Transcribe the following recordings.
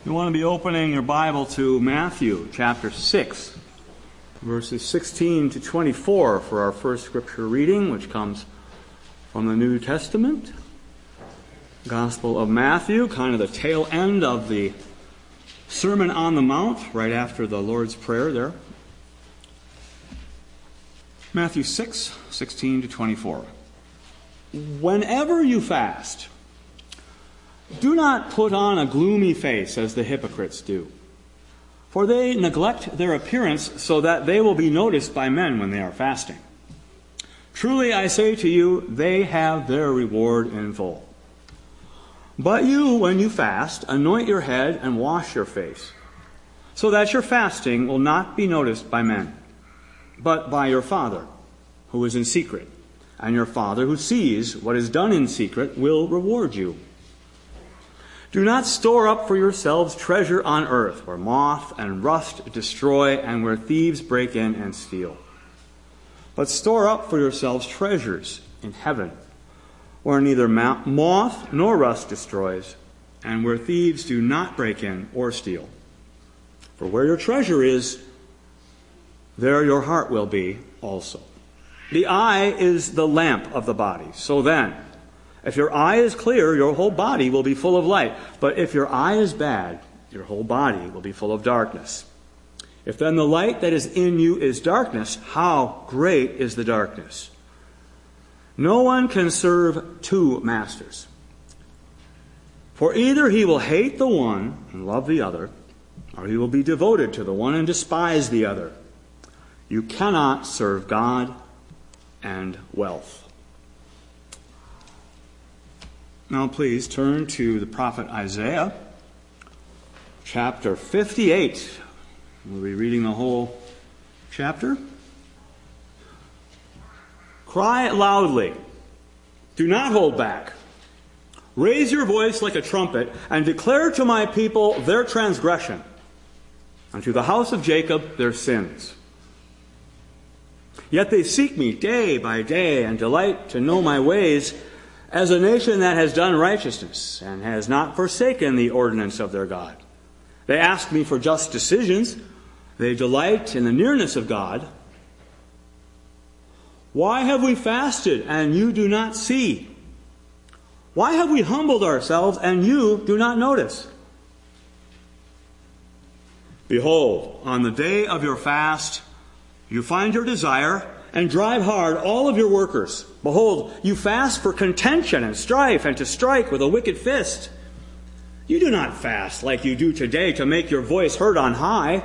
You want to be opening your Bible to Matthew chapter 6, verses 16 to 24 for our first scripture reading, which comes from the New Testament. Gospel of Matthew, kind of the tail end of the Sermon on the Mount, right after the Lord's Prayer there. Matthew 6, 16 to 24. Whenever you fast, do not put on a gloomy face as the hypocrites do, for they neglect their appearance so that they will be noticed by men when they are fasting. Truly I say to you, they have their reward in full. But you, when you fast, anoint your head and wash your face, so that your fasting will not be noticed by men, but by your Father who is in secret. And your Father who sees what is done in secret will reward you. Do not store up for yourselves treasure on earth, where moth and rust destroy, and where thieves break in and steal. But store up for yourselves treasures in heaven, where neither moth nor rust destroys, and where thieves do not break in or steal. For where your treasure is, there your heart will be also. The eye is the lamp of the body. So then, if your eye is clear, your whole body will be full of light. But if your eye is bad, your whole body will be full of darkness. If then the light that is in you is darkness, how great is the darkness? No one can serve two masters. For either he will hate the one and love the other, or he will be devoted to the one and despise the other. You cannot serve God and wealth. Now please turn to the prophet Isaiah, chapter 58. We'll be reading the whole chapter. Cry loudly. Do not hold back. Raise your voice like a trumpet and declare to my people their transgression, and to the house of Jacob their sins. Yet they seek me day by day and delight to know my ways, as a nation that has done righteousness and has not forsaken the ordinance of their God. They ask me for just decisions. They delight in the nearness of God. Why have we fasted and you do not see? Why have we humbled ourselves and you do not notice? Behold, on the day of your fast, you find your desire and drive hard all of your workers. Behold, you fast for contention and strife and to strike with a wicked fist. You do not fast like you do today to make your voice heard on high.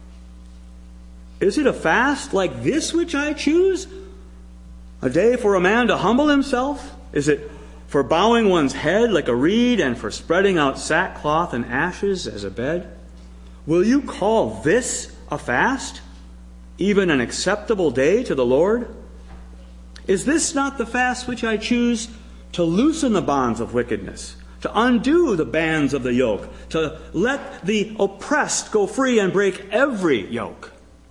Is it a fast like this which I choose? A day for a man to humble himself? Is it for bowing one's head like a reed and for spreading out sackcloth and ashes as a bed? Will you call this a fast? Even an acceptable day to the Lord? Is this not the fast which I choose, to loosen the bonds of wickedness, to undo the bands of the yoke, to let the oppressed go free and break every yoke?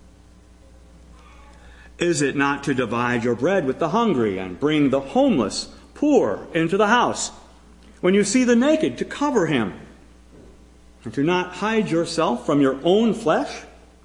Is it not to divide your bread with the hungry and bring the homeless, poor into the house? When you see the naked, to cover him, and to not hide yourself from your own flesh?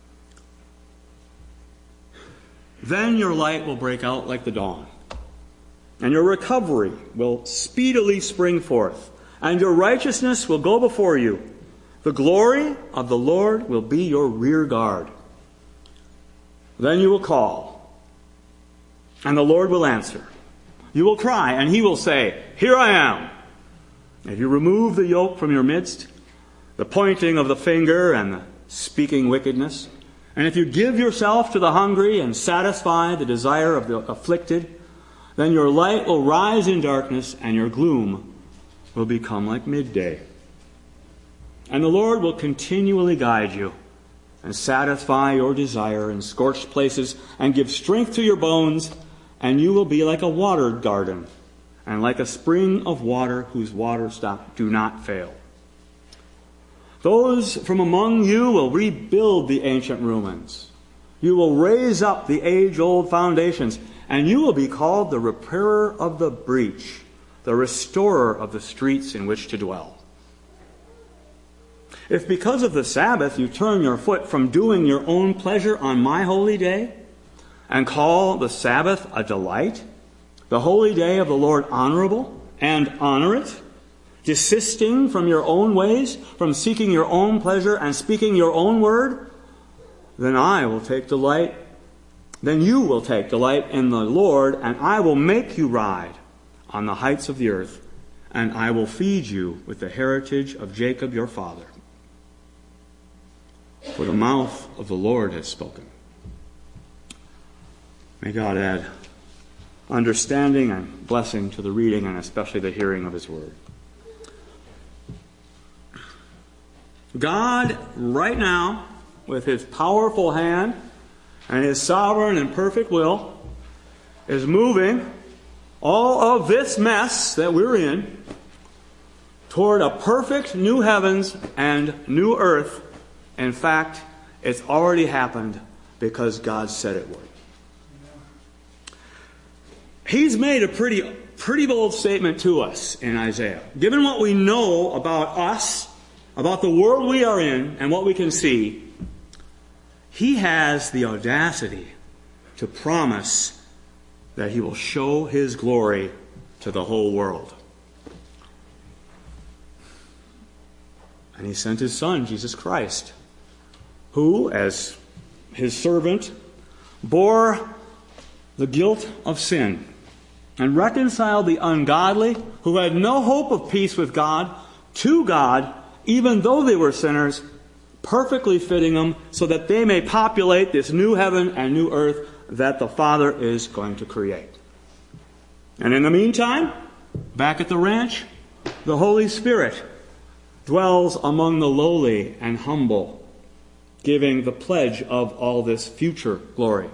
Then your light will break out like the dawn, and your recovery will speedily spring forth, and your righteousness will go before you. The glory of the Lord will be your rear guard. Then you will call, and the Lord will answer. You will cry, and he will say, Here I am. If you remove the yoke from your midst, the pointing of the finger and the speaking wickedness, and if you give yourself to the hungry and satisfy the desire of the afflicted, then your light will rise in darkness and your gloom will become like midday. And the Lord will continually guide you and satisfy your desire in scorched places and give strength to your bones, and you will be like a watered garden and like a spring of water whose water do not fail. Those from among you will rebuild the ancient ruins. You will raise up the age-old foundations, and you will be called the repairer of the breach, the restorer of the streets in which to dwell. If because of the Sabbath you turn your foot from doing your own pleasure on my holy day, and call the Sabbath a delight, the holy day of the Lord honorable, and honor it, desisting from your own ways, from seeking your own pleasure and speaking your own word, then you will take delight in the Lord, and I will make you ride on the heights of the earth, and I will feed you with the heritage of Jacob your father. For the mouth of the Lord has spoken. May God add understanding and blessing to the reading and especially the hearing of His word. God, right now, with His powerful hand and His sovereign and perfect will, is moving all of this mess that we're in toward a perfect new heavens and new earth. In fact, it's already happened because God said it would. He's made a pretty bold statement to us in Isaiah. Given what we know about us, about the world we are in, and what we can see, He has the audacity to promise that He will show His glory to the whole world. And He sent His Son, Jesus Christ, who, as His servant, bore the guilt of sin and reconciled the ungodly who had no hope of peace with God to God, even though they were sinners, perfectly fitting them so that they may populate this new heaven and new earth that the Father is going to create. And in the meantime, back at the ranch, the Holy Spirit dwells among the lowly and humble, giving the pledge of all this future glory.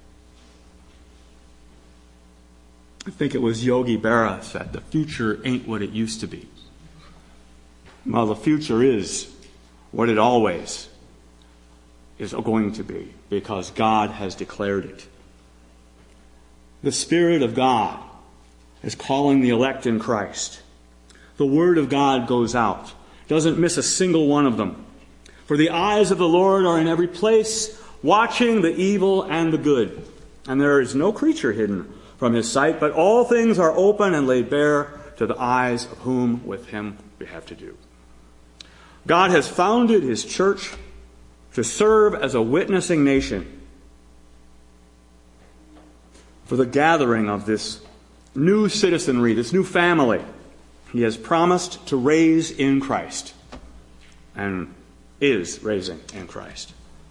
I think it was Yogi Berra said, the future ain't what it used to be. Well, the future is what it always is going to be, because God has declared it. The Spirit of God is calling the elect in Christ. The Word of God goes out, doesn't miss a single one of them. For the eyes of the Lord are in every place, watching the evil and the good. And there is no creature hidden from His sight, but all things are open and laid bare to the eyes of whom with Him we have to do. God has founded His church to serve as a witnessing nation for the gathering of this new citizenry, this new family He has promised to raise in Christ and is raising in Christ.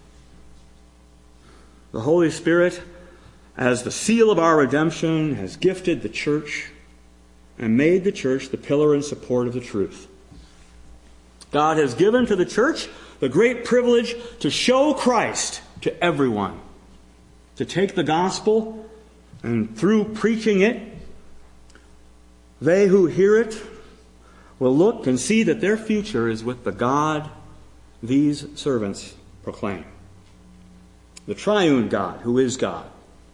The Holy Spirit, as the seal of our redemption, has gifted the church and made the church the pillar and support of the truth. God has given to the church the great privilege to show Christ to everyone, to take the gospel, and through preaching it, they who hear it will look and see that their future is with the God these servants proclaim. The triune God, who is God.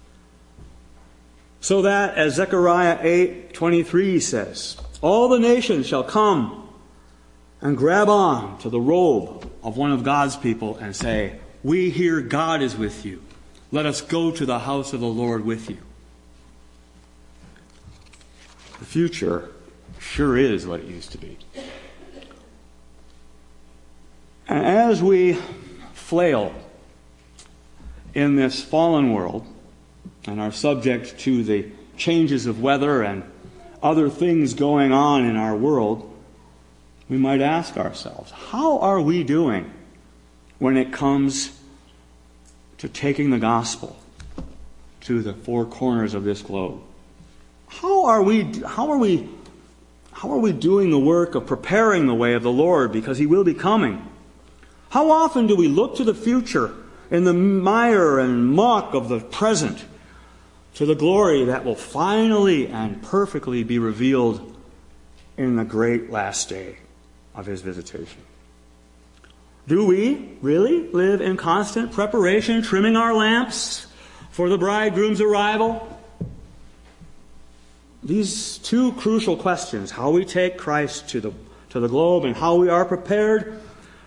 So that, as Zechariah 8:23 says, all the nations shall come and grab on to the robe of one of God's people and say, we hear God is with you. Let us go to the house of the Lord with you. The future sure is what it used to be. And as we flail in this fallen world and are subject to the changes of weather and other things going on in our world, we might ask ourselves, how are we doing when it comes to taking the gospel to the four corners of this globe? How are we doing the work of preparing the way of the Lord, because He will be coming? How often do we look to the future in the mire and muck of the present to the glory that will finally and perfectly be revealed in the great last day of His visitation? Do we really live in constant preparation, trimming our lamps for the bridegroom's arrival? These two crucial questions, how we take Christ to the globe and how we are prepared,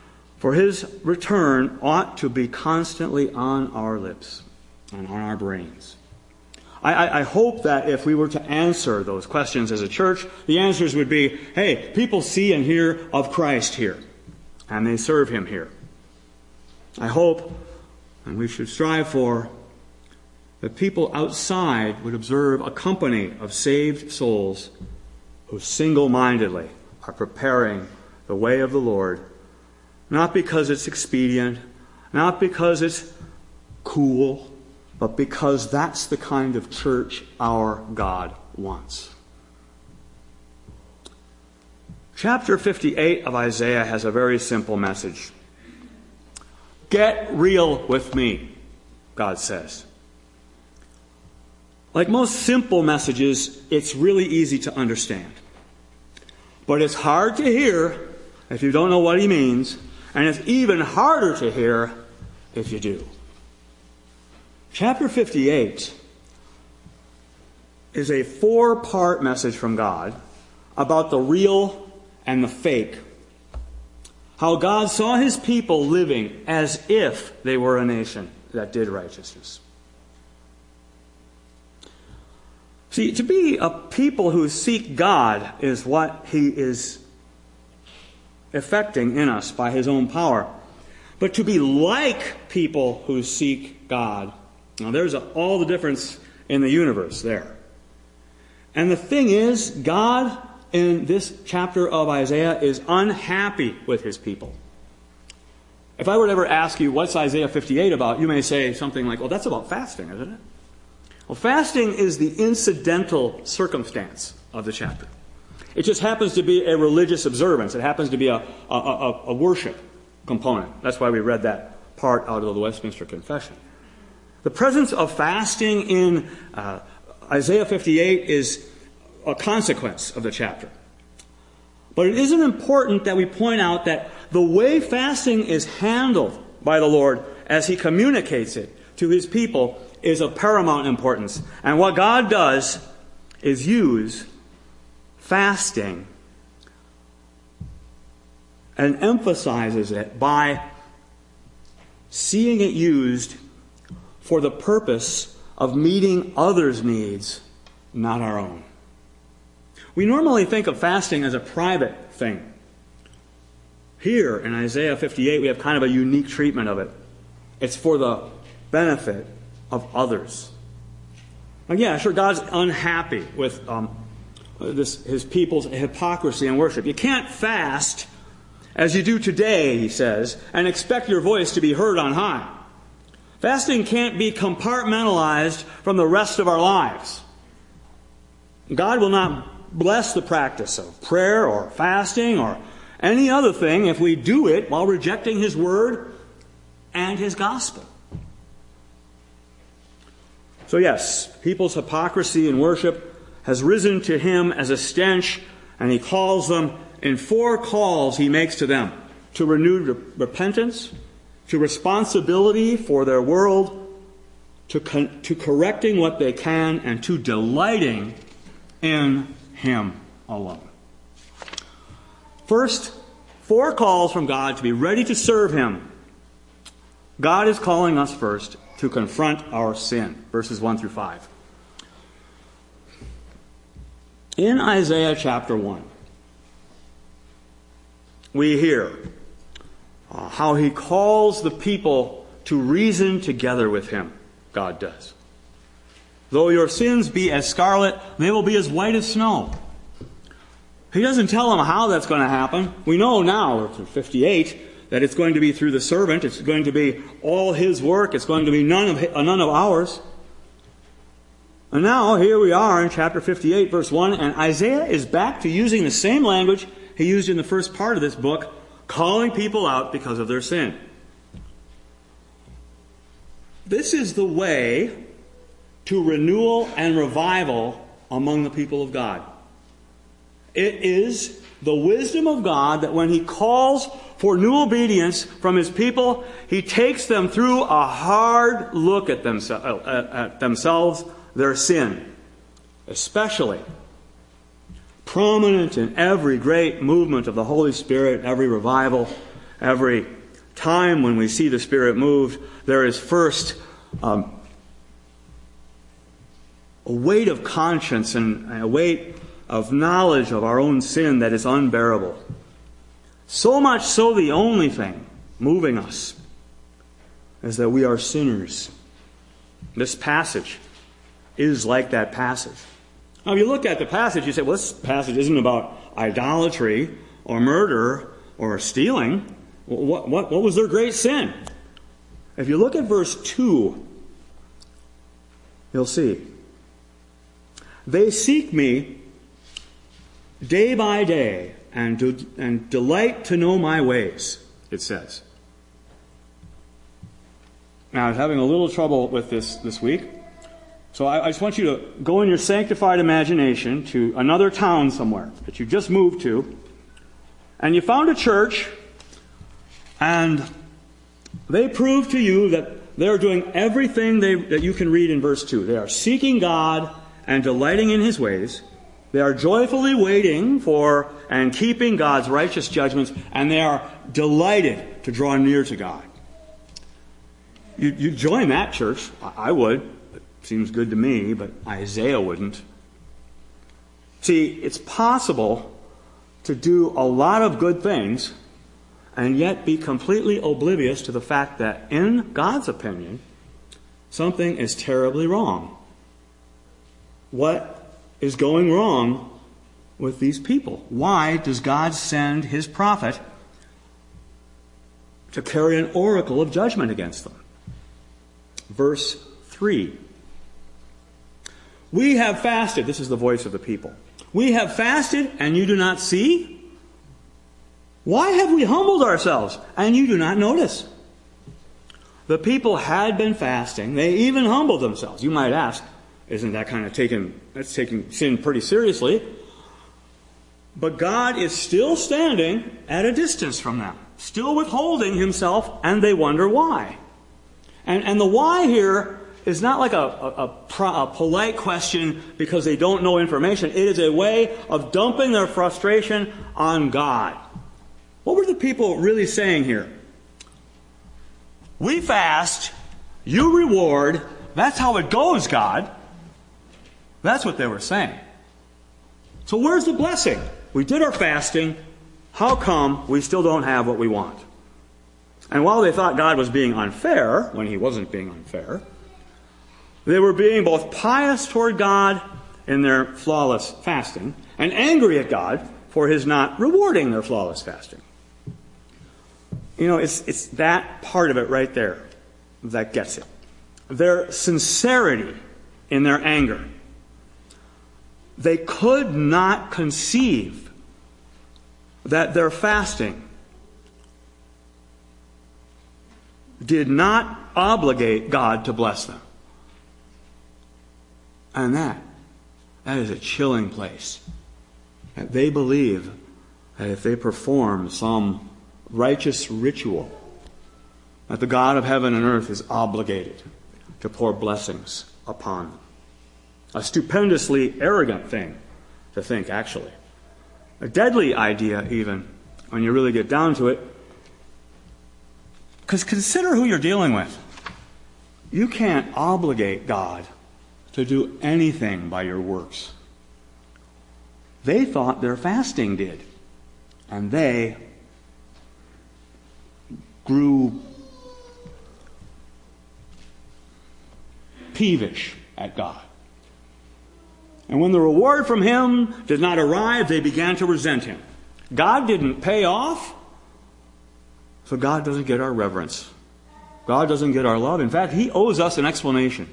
For his return ought to be constantly on our lips and on our brains. I hope that if we were to answer those questions as a church, the answers would be, hey, people see and hear of Christ here, and they serve him here. I hope, and we should strive for, that people outside would observe a company of saved souls who single-mindedly are preparing the way of the Lord, not because it's expedient, not because it's cool, but because that's the kind of church our God wants. Chapter 58 of Isaiah has a very simple message. Get real with me, God says. Like most simple messages, it's really easy to understand. But it's hard to hear if you don't know what he means, and it's even harder to hear if you do. Chapter 58 is a 4-part message from God about the real and the fake. How God saw his people living as if they were a nation that did righteousness. See, to be a people who seek God is what he is effecting in us by his own power. But to be like people who seek God, now there's all the difference in the universe there. And the thing is, God in this chapter of Isaiah is unhappy with his people. If I were to ever ask you, what's Isaiah 58 about? You may say something like, well, that's about fasting, isn't it? Well, fasting is the incidental circumstance of the chapter. It just happens to be a religious observance. It happens to be a worship component. That's why we read that part out of the Westminster Confession. The presence of fasting in Isaiah 58 is a consequence of the chapter. But it isn't important that we point out that the way fasting is handled by the Lord as he communicates it to his people is of paramount importance. And what God does is use fasting and emphasizes it by seeing it used for the purpose of meeting others' needs, not our own. We normally think of fasting as a private thing. Here in Isaiah 58, we have kind of a unique treatment of it. It's for the benefit of others. And yeah, sure, God's unhappy with his people's hypocrisy and worship. You can't fast as you do today, he says, and expect your voice to be heard on high. Fasting can't be compartmentalized from the rest of our lives. God will not bless the practice of prayer or fasting or any other thing if we do it while rejecting his word and his gospel. So yes, people's hypocrisy in worship has risen to him as a stench, and he calls them in 4 calls he makes to them: to renewed repentance, to responsibility for their world, to correcting what they can, and to delighting in him alone. First, 4 calls from God to be ready to serve him. God is calling us first to confront our sin. Verses 1 through 5. In Isaiah chapter 1, we hear how he calls the people to reason together with him. God does. Though your sins be as scarlet, they will be as white as snow. He doesn't tell them how that's going to happen. We know now, through 58, that it's going to be through the servant. It's going to be all his work. It's going to be none of ours. And now, here we are in chapter 58, verse 1, and Isaiah is back to using the same language he used in the first part of this book, calling people out because of their sin. This is the way to renewal and revival among the people of God. It is the wisdom of God that when he calls for new obedience from his people, he takes them through a hard look at themselves, their sin, especially prominent in every great movement of the Holy Spirit, every revival, every time when we see the Spirit move, there is first a weight of conscience and a weight of knowledge of our own sin that is unbearable. So much so the only thing moving us is that we are sinners. This passage is like that passage. Now, if you look at the passage, you say, well, this passage isn't about idolatry or murder or stealing. What was their great sin? If you look at verse 2, you'll see. They seek me day by day and delight to know my ways, it says. Now, I was having a little trouble with this week. So I just want you to go in your sanctified imagination to another town somewhere that you just moved to. And you found a church, and they prove to you that they're doing everything that you can read in verse 2. They are seeking God and delighting in His ways. They are joyfully waiting for and keeping God's righteous judgments, and they are delighted to draw near to God. You join that church. I would. It seems good to me, but Isaiah wouldn't. See, it's possible to do a lot of good things and yet be completely oblivious to the fact that, in God's opinion, something is terribly wrong. What is going wrong with these people? Why does God send His prophet to carry an oracle of judgment against them? Verse 3. We have fasted. This is the voice of the people. We have fasted, and you do not see? Why have we humbled ourselves, and you do not notice? The people had been fasting. They even humbled themselves. You might ask, isn't that kind of taking sin pretty seriously? But God is still standing at a distance from them, still withholding Himself, and they wonder why. And the why here is not like a polite question because they don't know information. It is a way of dumping their frustration on God. What were the people really saying here? We fast, you reward, that's how it goes, God. That's what they were saying. So where's the blessing? We did our fasting. How come we still don't have what we want? And while they thought God was being unfair, when He wasn't being unfair, they were being both pious toward God in their flawless fasting and angry at God for His not rewarding their flawless fasting. You know, it's that part of it right there that gets it. Their sincerity in their anger. They could not conceive that their fasting did not obligate God to bless them. And that is a chilling place. That they believe that if they perform some righteous ritual, that the God of heaven and earth is obligated to pour blessings upon them. A stupendously arrogant thing to think, actually. A deadly idea, even, when you really get down to it. Because consider who you're dealing with. You can't obligate God to do anything by your works. They thought their fasting did. And they grew peevish at God. And when the reward from Him did not arrive, they began to resent Him. God didn't pay off, so God doesn't get our reverence. God doesn't get our love. In fact, He owes us an explanation.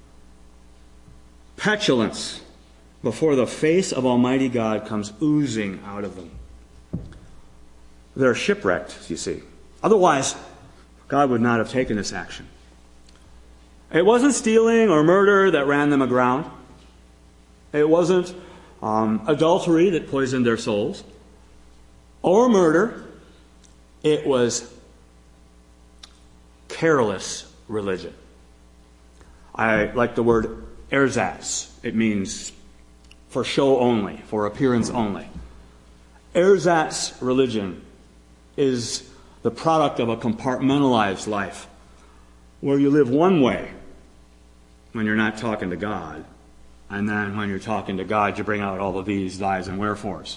Petulance before the face of Almighty God comes oozing out of them. They're shipwrecked, you see. Otherwise, God would not have taken this action. It wasn't stealing or murder that ran them aground. It wasn't adultery that poisoned their souls. Or murder. It was careless religion. I like the word erzatz. It means for show only, for appearance only. Erzatz religion is the product of a compartmentalized life, where you live one way when you're not talking to God, and then when you're talking to God, you bring out all of these thys and wherefores.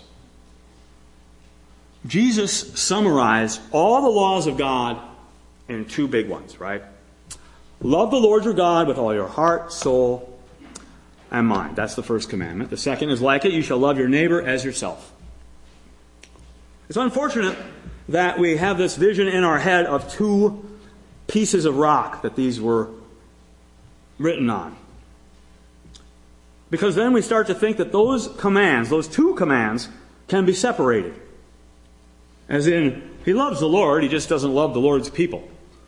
Jesus summarized all the laws of God in two big ones, right? Love the Lord your God with all your heart, soul, and mind. That's the first commandment. The second is like it, you shall love your neighbor as yourself. It's unfortunate that we have this vision in our head of two pieces of rock that these were written on. Because then we start to think that those commands, those two commands, can be separated. As in, he loves the Lord, he just doesn't love the Lord's people.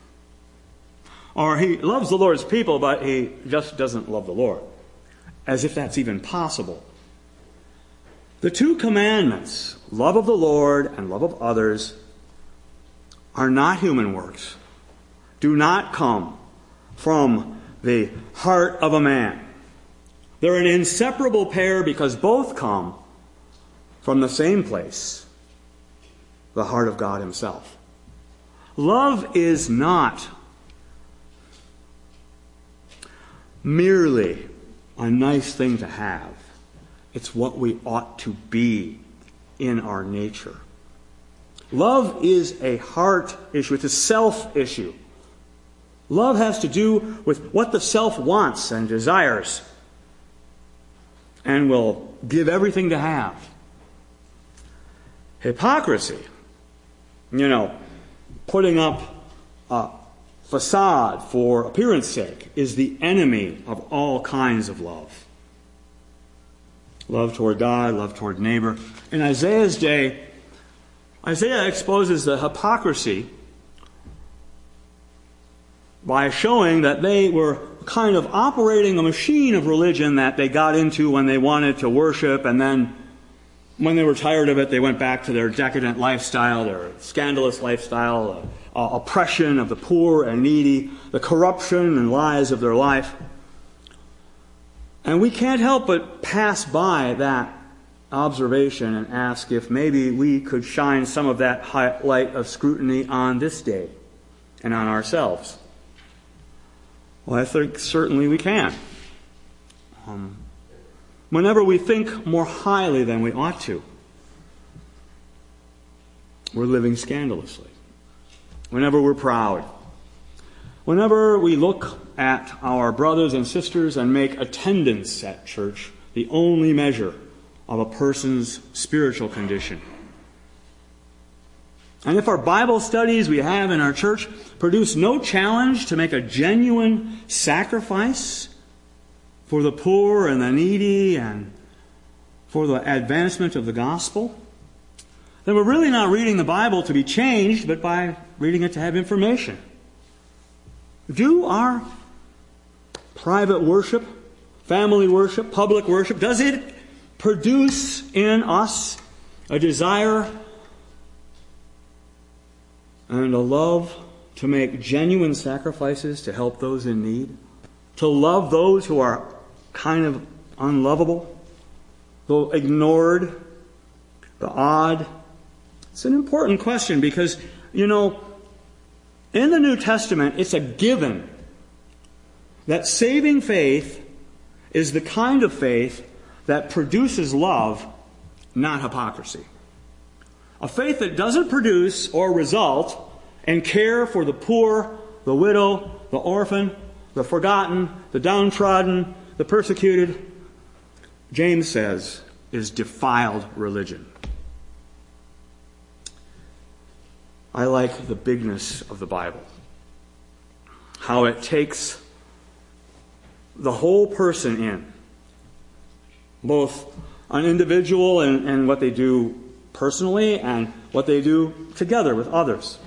Or he loves the Lord's people, but he just doesn't love the Lord. As if that's even possible. The two commandments, love of the Lord and love of others, are not human works. Do not come from the heart of a man. They're an inseparable pair because both come from the same place, the heart of God himself. Love is not merely a nice thing to have. It's what we ought to be in our nature. Love is a heart issue. It's a self issue. Love has to do with what the self wants and desires and will give everything to have. Hypocrisy, putting up a facade for appearance sake, is the enemy of all kinds of love. Love toward God, love toward neighbor. In Isaiah's day, Isaiah exposes the hypocrisy by showing that they were kind of operating a machine of religion that they got into when they wanted to worship, and then when they were tired of it, they went back to their decadent lifestyle, their scandalous lifestyle, oppression of the poor and needy, the corruption and lies of their life. And we can't help but pass by that observation and ask if maybe we could shine some of that light of scrutiny on this day and on ourselves. Well, I think certainly we can. Whenever we think more highly than we ought to, we're living scandalously. Whenever we're proud. Whenever we look at our brothers and sisters and make attendance at church the only measure of a person's spiritual condition. And if our Bible studies we have in our church produce no challenge to make a genuine sacrifice for the poor and the needy and for the advancement of the gospel, then we're really not reading the Bible to be changed, but by reading it to have information. Do our private worship, family worship, public worship, does it produce in us a desire and a love to make genuine sacrifices to help those in need? To love those who are kind of unlovable, the ignored, the odd? It's an important question because, in the New Testament, it's a given that saving faith is the kind of faith that produces love, not hypocrisy. A faith that doesn't produce or result in care for the poor, the widow, the orphan, the forgotten, the downtrodden, the persecuted, James says, is defiled religion. I like the bigness of the Bible. How it takes the whole person in. Both an individual and what they do personally and what they do together with others.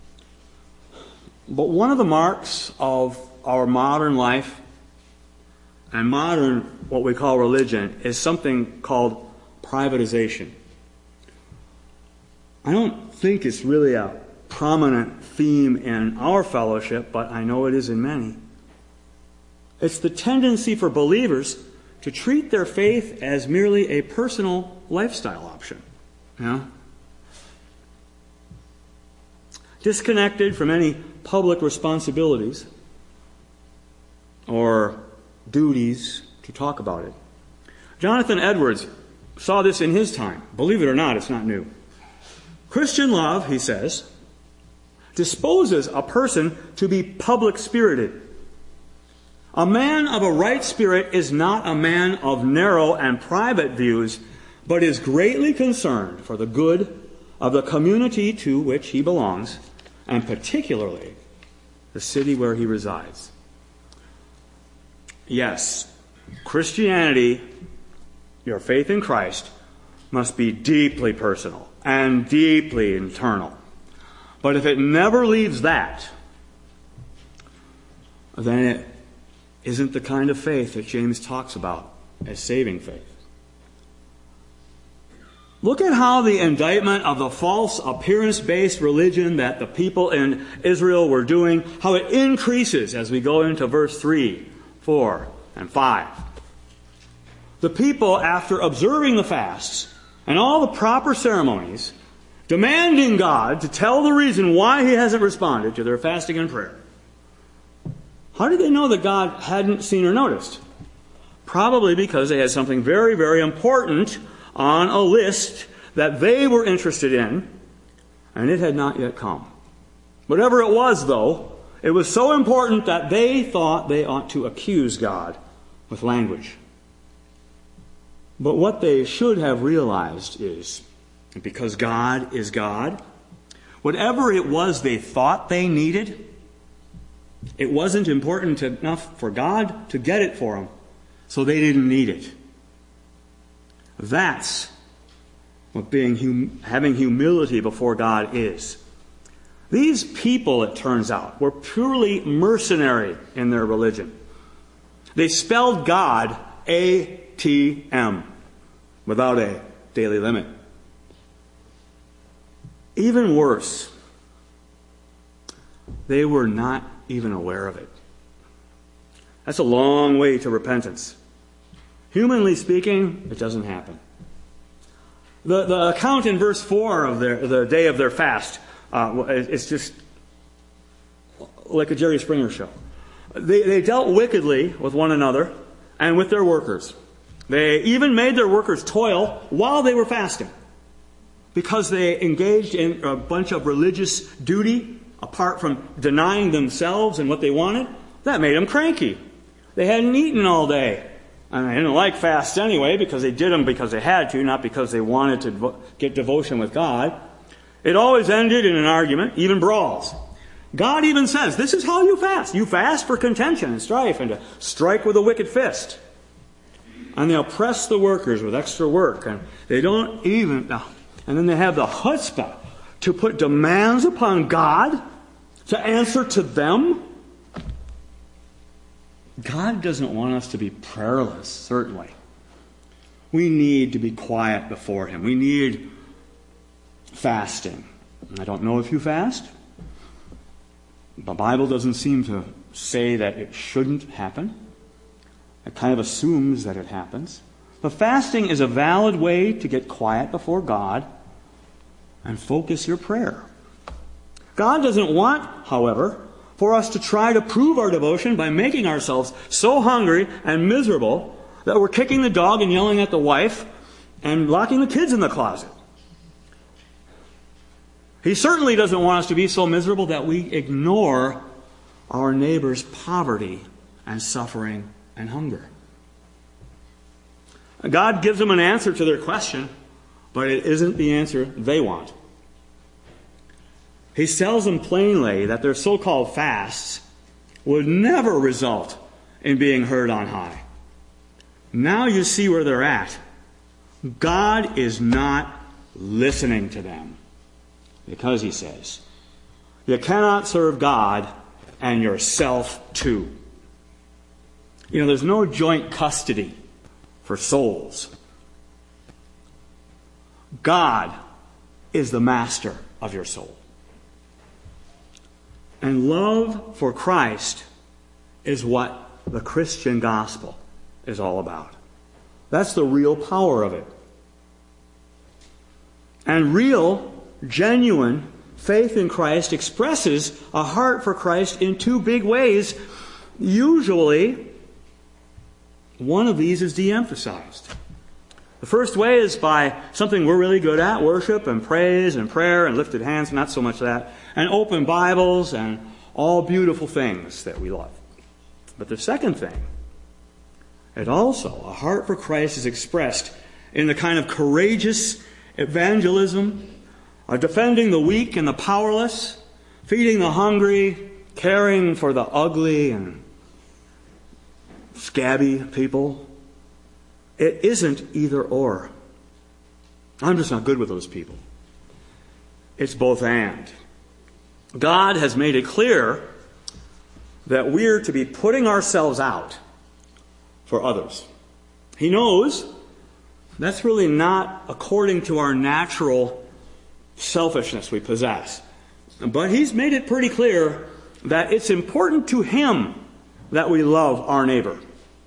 But one of the marks of our modern life and modern, what we call religion, is something called privatization. I don't think it's really a prominent theme in our fellowship, but I know it is in many. It's the tendency for believers to treat their faith as merely a personal lifestyle option. disconnected from any public responsibilities or duties to talk about it. Jonathan Edwards saw this in his time. Believe it or not, it's not new. Christian love, he says, disposes a person to be public-spirited. A man of a right spirit is not a man of narrow and private views, but is greatly concerned for the good of the community to which he belongs, and particularly the city where he resides. Yes, Christianity, your faith in Christ, must be deeply personal and deeply internal. But if it never leaves that, then it isn't the kind of faith that James talks about as saving faith. Look at how the indictment of the false appearance-based religion that the people in Israel were doing, how it increases as we go into verse 3, 4, and 5. The people, after observing the fasts and all the proper ceremonies, demanding God to tell the reason why He hasn't responded to their fasting and prayer. How did they know that God hadn't seen or noticed? Probably because they had something very, very important on a list that they were interested in, and it had not yet come. Whatever it was, though, it was so important that they thought they ought to accuse God with language. But what they should have realized is, because God is God, whatever it was they thought they needed, it wasn't important enough for God to get it for them, so they didn't need it. That's what having humility before God is. These people, it turns out, were purely mercenary in their religion. They spelled God A-T-M, without a daily limit. Even worse, they were not even aware of it. That's a long way to repentance. Humanly speaking, it doesn't happen. The account in verse 4 of the day of their fast, it's just like a Jerry Springer show. They dealt wickedly with one another and with their workers. They even made their workers toil while they were fasting, because they engaged in a bunch of religious duty apart from denying themselves and what they wanted. That made them cranky. They hadn't eaten all day. And they didn't like fasts anyway, because they did them because they had to, not because they wanted to get devotion with God. It always ended in an argument, even brawls. God even says, this is how you fast. You fast for contention and strife and to strike with a wicked fist. And they oppress the workers with extra work. And they don't even... And then they have the chutzpah to put demands upon God to answer to them. God doesn't want us to be prayerless, certainly. We need to be quiet before Him. We need fasting. I don't know if you fast. The Bible doesn't seem to say that it shouldn't happen. It kind of assumes that it happens. But fasting is a valid way to get quiet before God and focus your prayer. God doesn't want, however, for us to try to prove our devotion by making ourselves so hungry and miserable that we're kicking the dog and yelling at the wife and locking the kids in the closet. He certainly doesn't want us to be so miserable that we ignore our neighbor's poverty and suffering and hunger. God gives them an answer to their question, but it isn't the answer they want. He tells them plainly that their so-called fasts would never result in being heard on high. Now you see where they're at. God is not listening to them. Because, He says, you cannot serve God and yourself too. You know, there's no joint custody for souls. God is the master of your soul. And love for Christ is what the Christian gospel is all about. That's the real power of it. And real, genuine faith in Christ expresses a heart for Christ in two big ways. Usually, one of these is de-emphasized. The first way is by something we're really good at, worship and praise and prayer and lifted hands, not so much that, and open Bibles and all beautiful things that we love. But the second thing, it also, a heart for Christ is expressed in the kind of courageous evangelism, defending the weak and the powerless, feeding the hungry, caring for the ugly and scabby people. It isn't either or. I'm just not good with those people. It's both and. God has made it clear that we're to be putting ourselves out for others. He knows that's really not according to our natural selfishness we possess. But He's made it pretty clear that it's important to Him that we love our neighbor.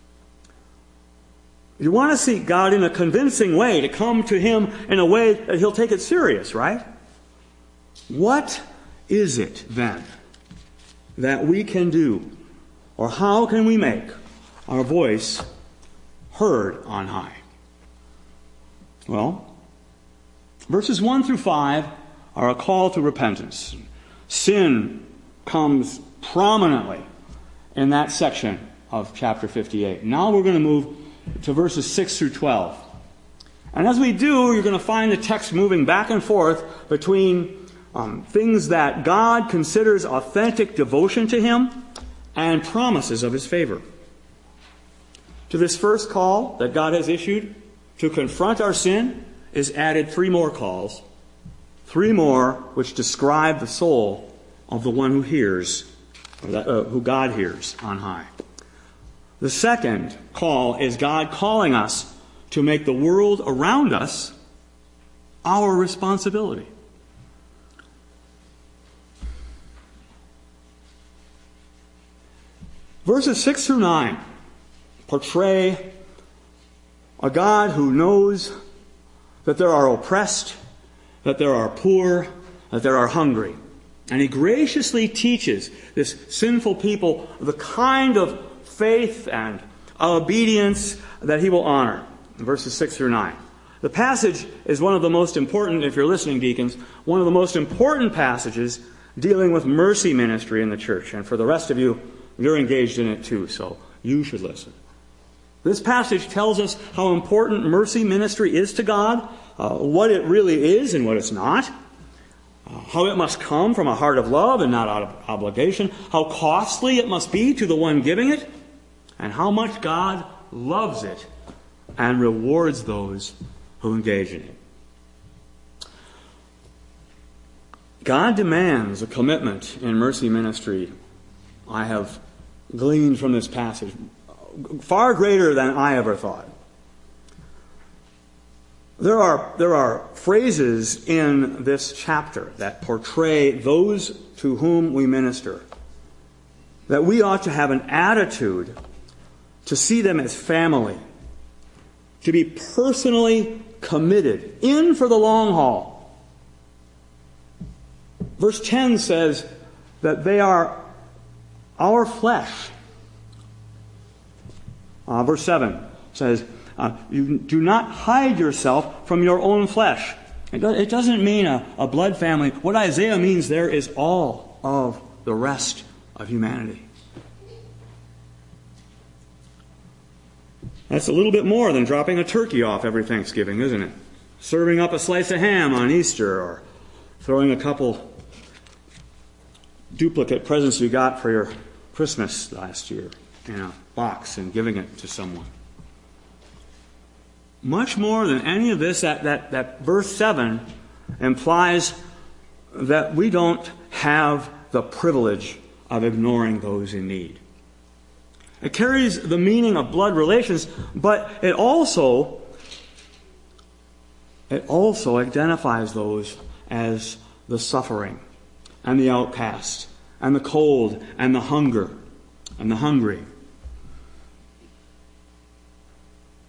You want to seek God in a convincing way, to come to Him in a way that He'll take it serious, right? What is it, then, that we can do, or how can we make our voice heard on high? Well, verses 1 through 5 are a call to repentance. Sin comes prominently in that section of chapter 58. Now we're going to move to verses 6 through 12. And as we do, you're going to find the text moving back and forth between things that God considers authentic devotion to Him and promises of His favor. To this first call that God has issued to confront our sin is added 3 more calls. 3 more which describe the soul of the one who hears, who God hears on high. The second call is God calling us to make the world around us our responsibility. Verses 6 through 9 portray a God who knows that there are oppressed, that there are poor, that there are hungry. And He graciously teaches this sinful people the kind of faith and obedience that He will honor. In verses 6 through 9. The passage is one of the most important, if you're listening, deacons, one of the most important passages dealing with mercy ministry in the church. And for the rest of you, you're engaged in it too, so you should listen. This passage tells us how important mercy ministry is to God, what it really is and what it's not, how it must come from a heart of love and not out of obligation, how costly it must be to the one giving it, and how much God loves it and rewards those who engage in it. God demands a commitment in mercy ministry, I have gleaned from this passage, far greater than I ever thought. There are phrases in this chapter that portray those to whom we minister, that we ought to have an attitude to see them as family, to be personally committed, in for the long haul. Verse 10 says that they are our flesh. Verse 7 says, you do not hide yourself from your own flesh. It doesn't mean a blood family. What Isaiah means there is all of the rest of humanity. That's a little bit more than dropping a turkey off every Thanksgiving, isn't it? Serving up a slice of ham on Easter, or throwing a couple duplicate presents you got for your Christmas last year in a box and giving it to someone. Much more than any of this, that verse 7 implies that we don't have the privilege of ignoring those in need. It carries the meaning of blood relations, but it also identifies those as the suffering and the outcast and the cold and the hunger and the hungry.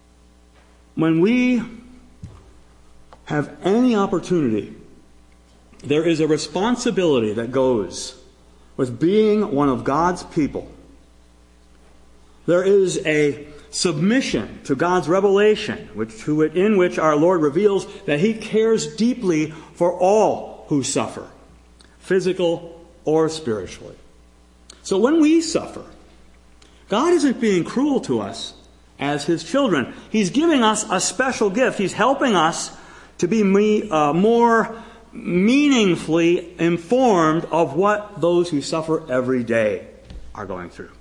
When we have any opportunity there is a responsibility that goes with being one of God's people. There is a submission to God's revelation, in which our Lord reveals that He cares deeply for all who suffer, physical or spiritually. So when we suffer, God isn't being cruel to us as His children. He's giving us a special gift. He's helping us to be more meaningfully informed of what those who suffer every day are going through.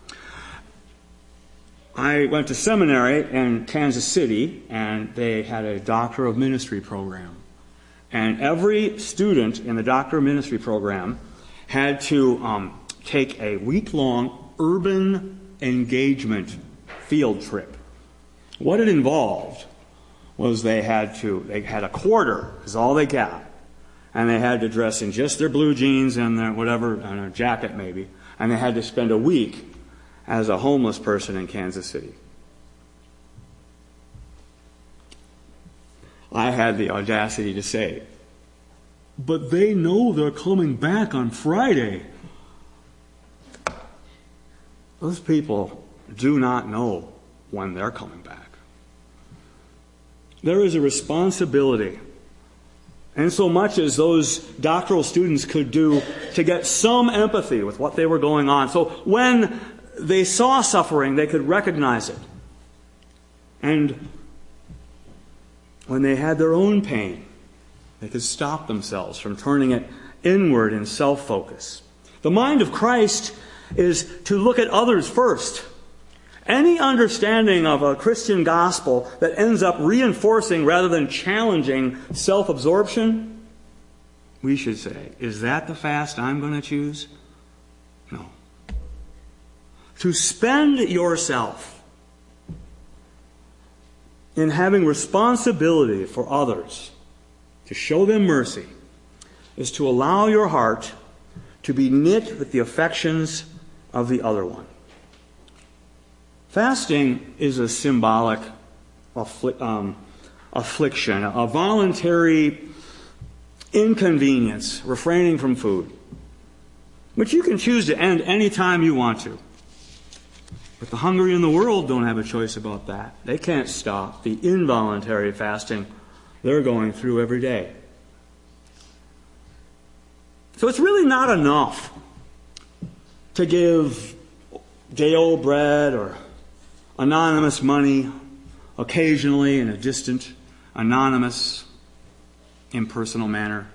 I went to seminary in Kansas City, and they had a Doctor of Ministry program. And every student in the Doctor of Ministry program had to take a week-long urban engagement field trip. What it involved was they had a quarter, is all they got. And they had to dress in just their blue jeans and their whatever, and a jacket maybe. And they had to spend a week as a homeless person in Kansas City. I had the audacity to say, but they know they're coming back on Friday. Those people do not know when they're coming back. There is a responsibility, and so much as those doctoral students could do to get some empathy with what they were going on. So when they saw suffering, they could recognize it. And when they had their own pain, they could stop themselves from turning it inward in self-focus. The mind of Christ is to look at others first. Any understanding of a Christian gospel that ends up reinforcing rather than challenging self-absorption, we should say, is that the fast I'm going to choose? No. To spend yourself in having responsibility for others, to show them mercy, is to allow your heart to be knit with the affections of the other one. Fasting is a symbolic affliction, a voluntary inconvenience, refraining from food, which you can choose to end any time you want to. But the hungry in the world don't have a choice about that. They can't stop the involuntary fasting they're going through every day. So it's really not enough to give day-old bread or anonymous money occasionally in a distant, anonymous, impersonal manner.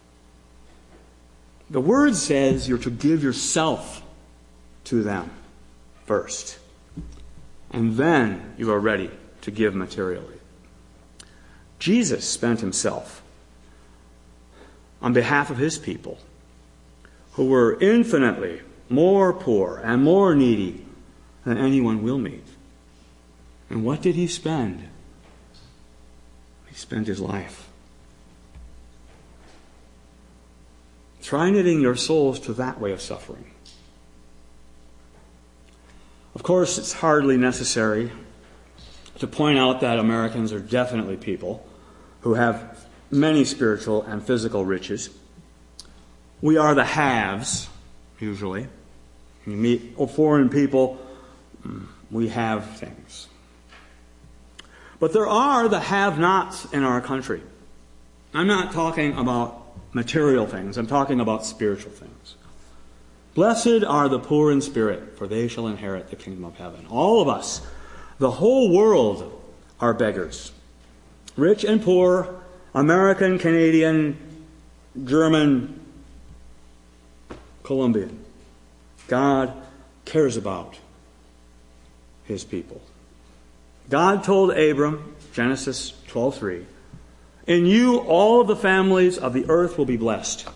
The Word says you're to give yourself to them first. And then you are ready to give materially. Jesus spent Himself on behalf of His people, who were infinitely more poor and more needy than anyone will meet. And what did He spend? He spent His life. Try knitting your souls to that way of suffering. Of course, it's hardly necessary to point out that Americans are definitely people who have many spiritual and physical riches. We are the haves, usually. You meet foreign people, we have things. But there are the have-nots in our country. I'm not talking about material things. I'm talking about spiritual things. Blessed are the poor in spirit, for they shall inherit the kingdom of heaven. All of us, the whole world, are beggars. Rich and poor, American, Canadian, German, Colombian. God cares about His people. God told Abram, Genesis 12:3, "In you all of the families of the earth will be blessed."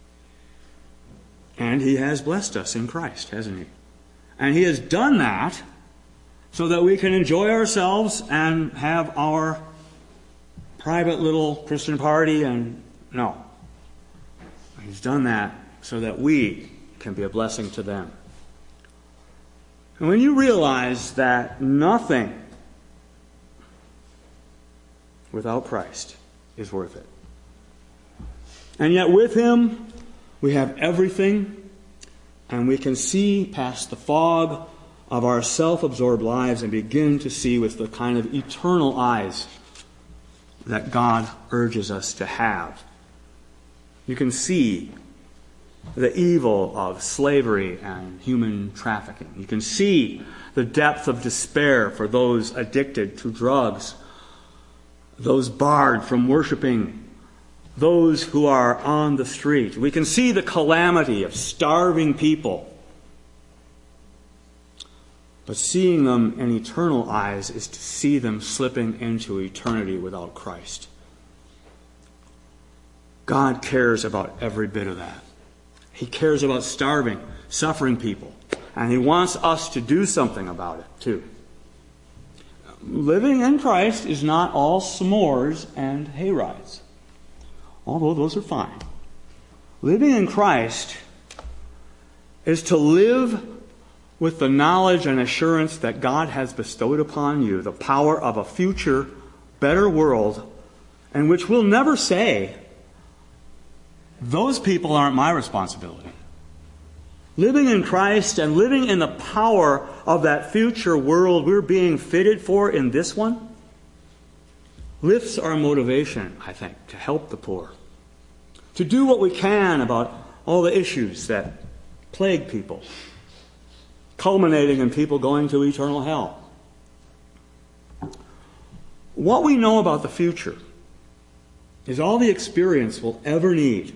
And He has blessed us in Christ, hasn't He? And He has done that so that we can enjoy ourselves and have our private little Christian party. And no. He's done that so that we can be a blessing to them. And when you realize that nothing without Christ is worth it, And yet with Him, we have everything, and we can see past the fog of our self-absorbed lives and begin to see with the kind of eternal eyes that God urges us to have. You can see the evil of slavery and human trafficking. You can see the depth of despair for those addicted to drugs, those barred from worshiping, those who are on the street. We can see the calamity of starving people. But seeing them in eternal eyes is to see them slipping into eternity without Christ. God cares about every bit of that. He cares about starving, suffering people. And He wants us to do something about it, too. Living in Christ is not all s'mores and hayrides, although those are fine. Living in Christ is to live with the knowledge and assurance that God has bestowed upon you the power of a future, better world, in which we'll never say, those people aren't my responsibility. Living in Christ and living in the power of that future world we're being fitted for in this one lifts our motivation, I think, to help the poor, to do what we can about all the issues that plague people, culminating in people going to eternal hell. What we know about the future is all the experience we'll ever need.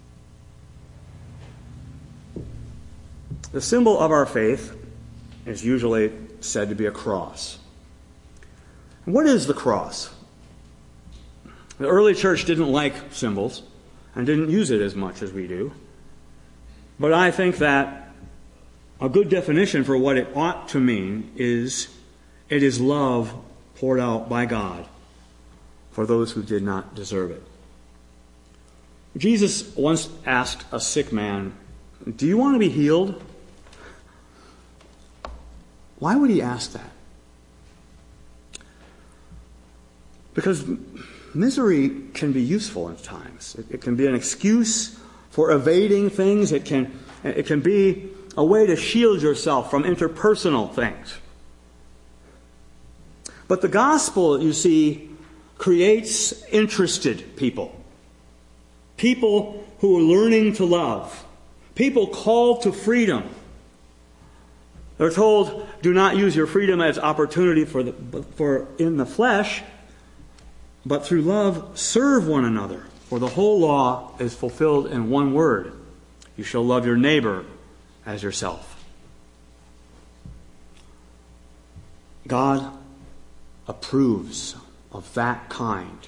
The symbol of our faith is usually said to be a cross. What is the cross? The early church didn't like symbols and didn't use it as much as we do. But I think that a good definition for what it ought to mean is it is love poured out by God for those who did not deserve it. Jesus once asked a sick man, "Do you want to be healed?" Why would He ask that? Because misery can be useful at times. It can be an excuse for evading things. It can be a way to shield yourself from interpersonal things. But the gospel, you see, creates interested people. People who are learning to love. People called to freedom. They're told, do not use your freedom as opportunity for in the flesh, but through love serve one another. For the whole law is fulfilled in one word. You shall love your neighbor as yourself. God approves of that kind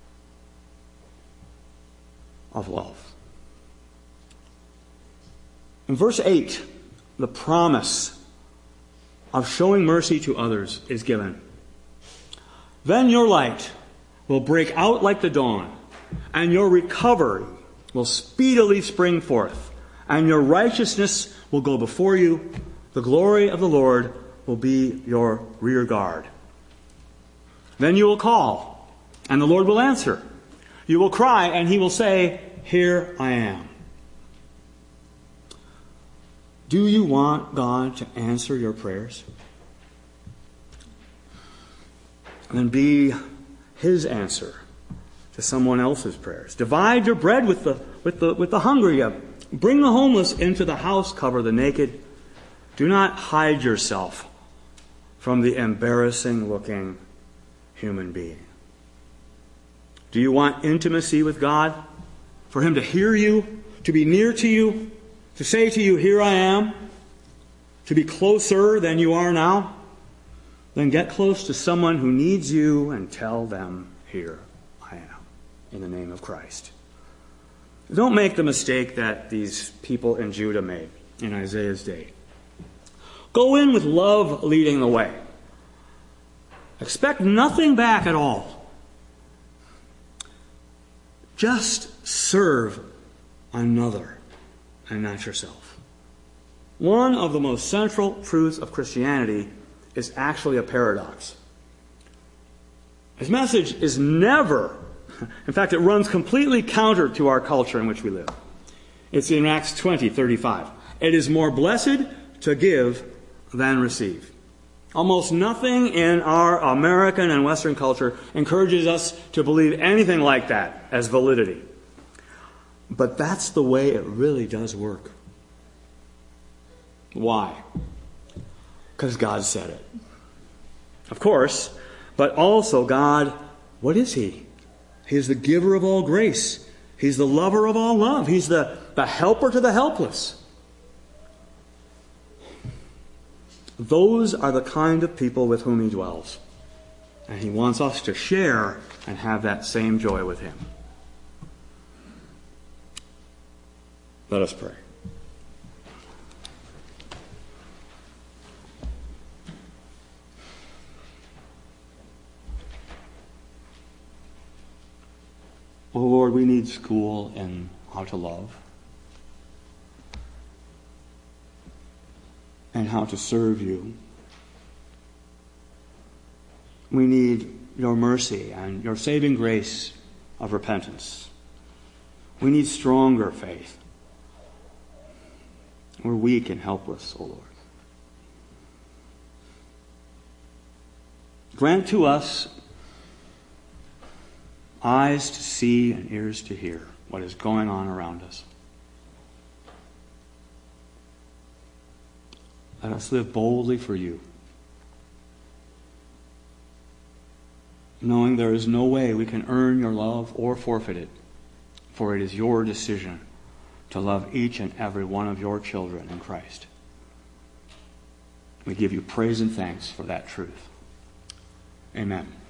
of love. In verse 8, the promise of showing mercy to others is given. Then your light will break out like the dawn, and your recovery will speedily spring forth, and your righteousness will go before you. The glory of the Lord will be your rear guard. Then you will call, and the Lord will answer. You will cry, and He will say, "Here I am." Do you want God to answer your prayers? Then be His answer to someone else's prayers. Divide your bread with the hungry. Bring the homeless into the house. Cover the naked. Do not hide yourself from the embarrassing-looking human being. Do you want intimacy with God? For Him to hear you, to be near to you, to say to you, "Here I am," to be closer than you are now? Then get close to someone who needs you and tell them, "Here I am," in the name of Christ. Don't make the mistake that these people in Judah made in Isaiah's day. Go in with love leading the way. Expect nothing back at all. Just serve another and not yourself. One of the most central truths of Christianity is actually a paradox. His message is never In fact, it runs completely counter to our culture in which we live. It's in Acts 20:35. It is more blessed to give than receive. Almost nothing in our American and Western culture encourages us to believe anything like that as validity. But that's the way it really does work. Why? Because God said it. Of course, but also God, what is He? He is the giver of all grace. He's the lover of all love. He's the helper to the helpless. Those are the kind of people with whom He dwells. And He wants us to share and have that same joy with Him. Let us pray. Oh Lord, we need school in how to love and how to serve You. We need Your mercy and Your saving grace of repentance. We need stronger faith. We're weak and helpless, O Lord. Grant to us eyes to see and ears to hear what is going on around us. Let us live boldly for You, knowing there is no way we can earn Your love or forfeit it, for it is Your decision to love each and every one of Your children in Christ. We give You praise and thanks for that truth. Amen.